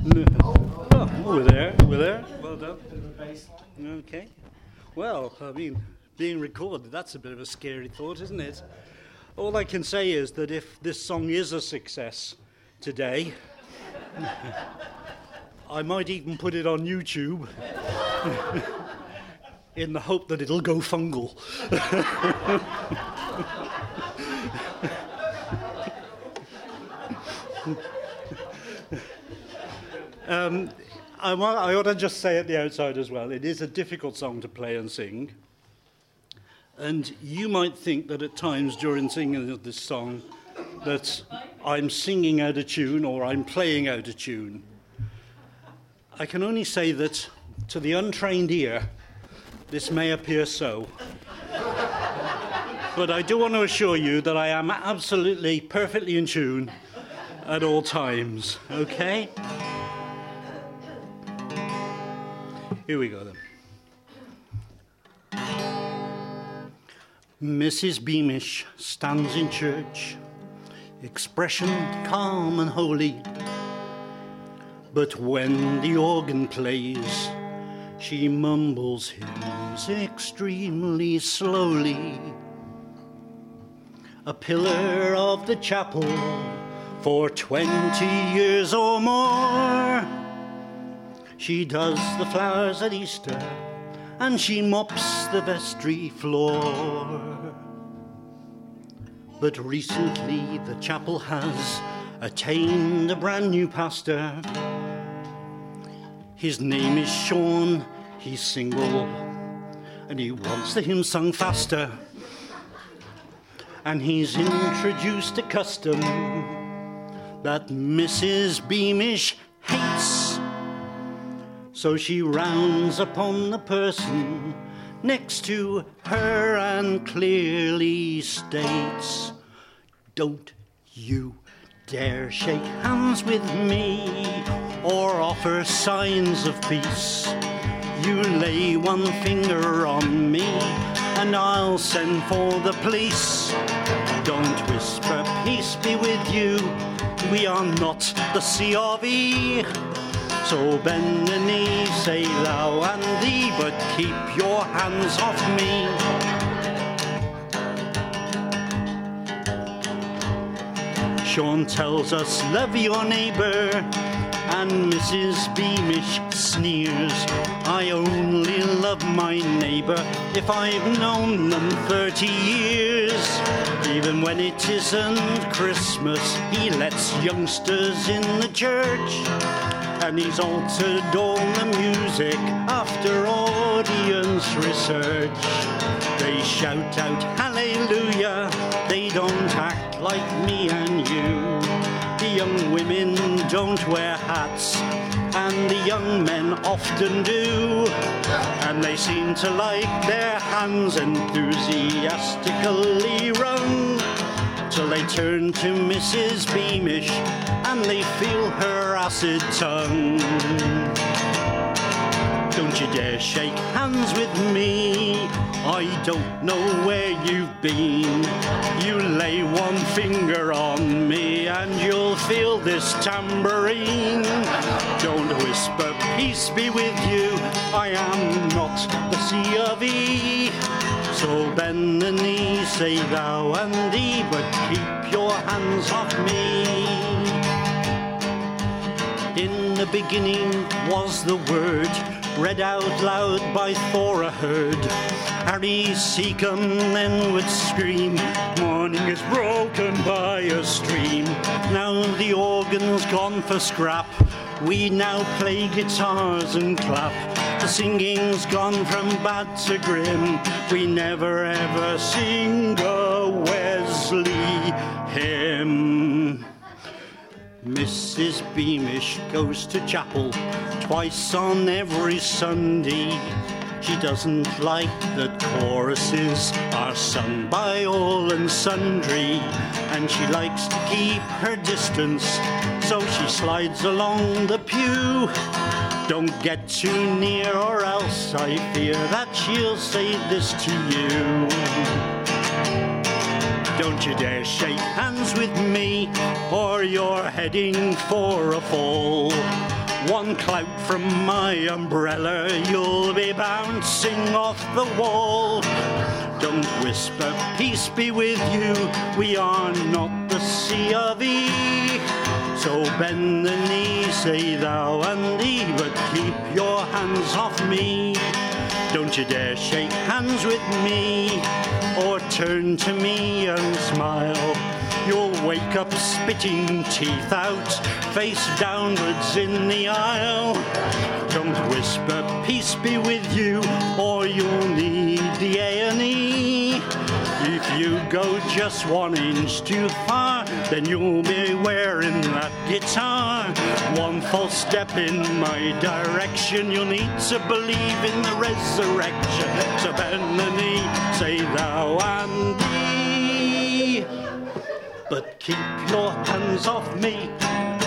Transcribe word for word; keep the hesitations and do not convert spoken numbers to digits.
Oh, we're there, we're there. Well done. Okay. Well, I mean, being recorded, that's a bit of a scary thought, isn't it? All I can say is that if this song is a success today, I might even put it on YouTube in the hope that it'll go fungal. um, I, I ought to just say at the outside as well, it is a difficult song to play and sing. And you might think that at times during singing of this song that I'm singing out of tune or I'm playing out of tune. I can only say that to the untrained ear, this may appear so. But I do want to assure you that I am absolutely perfectly in tune at all times, okay? Here we go then. Missus Beamish stands in church, expression calm and holy. But when the organ plays, she mumbles hymns extremely slowly. A pillar of the chapel for twenty years or more. She does the flowers at Easter and she mops the vestry floor. But recently the chapel has attained a brand new pastor. His name is Sean, he's single, and he wants the hymn sung faster. And he's introduced a custom that Missus Beamish hates. So she rounds upon the person next to her and clearly states, "Don't you dare shake hands with me or offer signs of peace. You lay one finger on me and I'll send for the police. Don't whisper peace be with you, we are not the C R V. So bend the knee, say thou and thee, but keep your hands off me." Sean tells us, "Love your neighbour," and Missus Beamish sneers, "I only love my neighbour if I've known them thirty years. Even when it isn't Christmas, he lets youngsters in the church. And he's altered all the music after audience research. They shout out hallelujah, they don't act like me and you. The young women don't wear hats, and the young men often do. And they seem to like their hands enthusiastically wrung, till they turn to Missus Beamish and they feel her acid tongue. Don't you dare shake hands with me, I don't know where you've been. You lay one finger on me and you'll feel this tambourine. Don't whisper peace be with you, I am not the C R V. So bend the knee, say thou and thee, but keep your hands off me. In the beginning was the word, read out loud by Thora Heard. Harry Seacombe then would scream, morning is broken by a stream. Now the organ's gone for scrap, we now play guitars and clap. The singing's gone from bad to grim, we never ever sing a Wesley hymn. Missus Beamish goes to chapel twice on every Sunday. She doesn't like that choruses are sung by all and sundry, and she likes to keep her distance, so she slides along the pew. Don't get too near or else I fear that she'll say this to you. Don't you dare shake hands with me or you're heading for a fall. One clout from my umbrella, you'll be bouncing off the wall. Don't whisper, peace be with you, we are not the C of E. So bend the knee, say thou and thee, but keep your hands off me. Don't you dare shake hands with me, or turn to me and smile. You'll wake up spitting teeth out, face downwards in the aisle. Don't whisper, peace be with you, or you'll need the A and E. If you go just one inch too far, then you'll be wearing that guitar. One false step in my direction, you'll need to believe in the resurrection. So bend the knee, say thou and thee, but keep your hands off me.